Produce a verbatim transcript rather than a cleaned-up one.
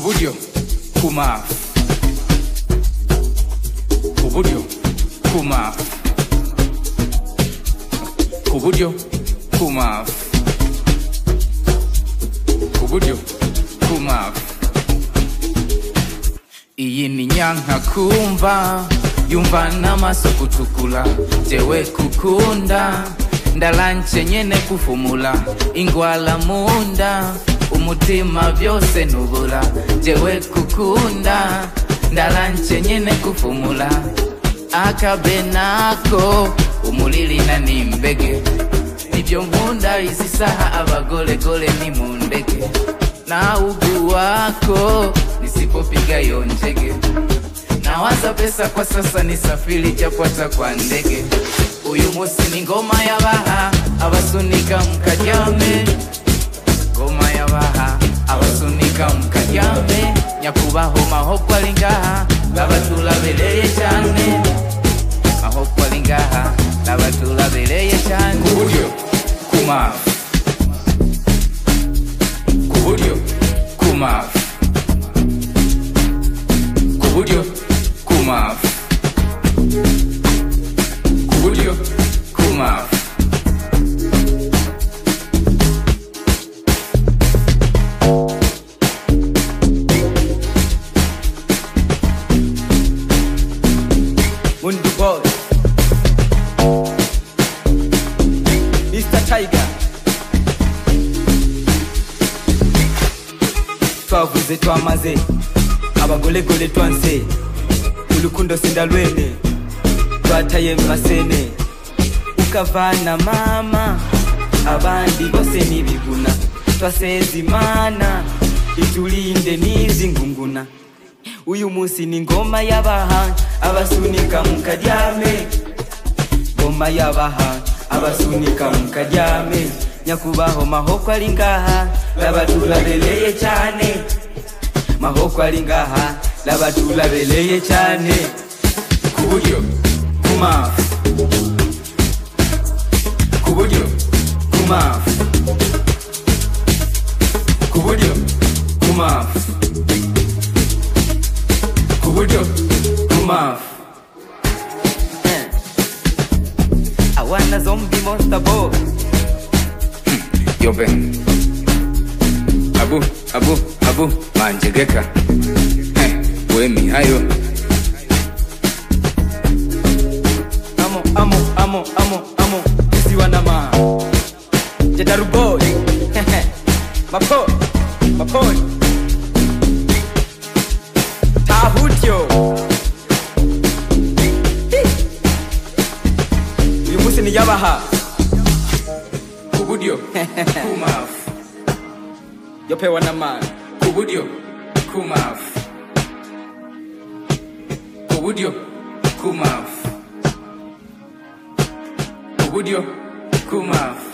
Kuburyo kuma Kuburyo kuma Kuburyo kuma Kuburyo kuma Iyi ni nyanka kumva yumva n'amaso kutukula jewe kukunda ndalanche nyene kufumula ingwala munda umutima byose nubula jewe kukunda ndalanche nyene kufumula akabenako umulili na nimbege nibyo nkunda izi saha abagole gole ni mundeke na ugu wako nisipopiga yonjege nawaza pesa kwa sasa nisafiri japata kwa ndege uyu musi ni ngoma ya baha abasunika mkaryame ngoma ya baha abasunika mkaryame nyakubaho mahokwa lingaha labatula beleye cyane mahokwa lingaha labatula beleye cyane Kuburyo kuma Kuburyo kuma Kuburyo kuma Kuburyo kuma Mundi boy Mister Tiger Twavuze twamaze abagole gole twanse ulukundo sindalwene twataye masene ukavana mama abandi bose nibiguna twasezimana itulinde nizi ngunguna uyu munsi ni ngoma yabaha abasunika mukaryame ngoma yabaha abasunika mukaryame nyakubaho mahoko ari ngaha labatula beleye cyane mahoko ari ngaha labatula beleye cyane Kuburyo kuma Kuburyo kuma Kuburyo kuma Kuburyo kuma I wanna zombie monster boy Yo ben Abu Abu Abu manjegeka Wemi hayo Amo amo amo amo amo Isi wanama Jedaru boy Mapo Mapo Tahutyo Uyu musi ni yabaha Kuburyo Kumaf Yope wanama Kuburyo Kumaf Kuburyo Kumaf Kuburyo Kumaf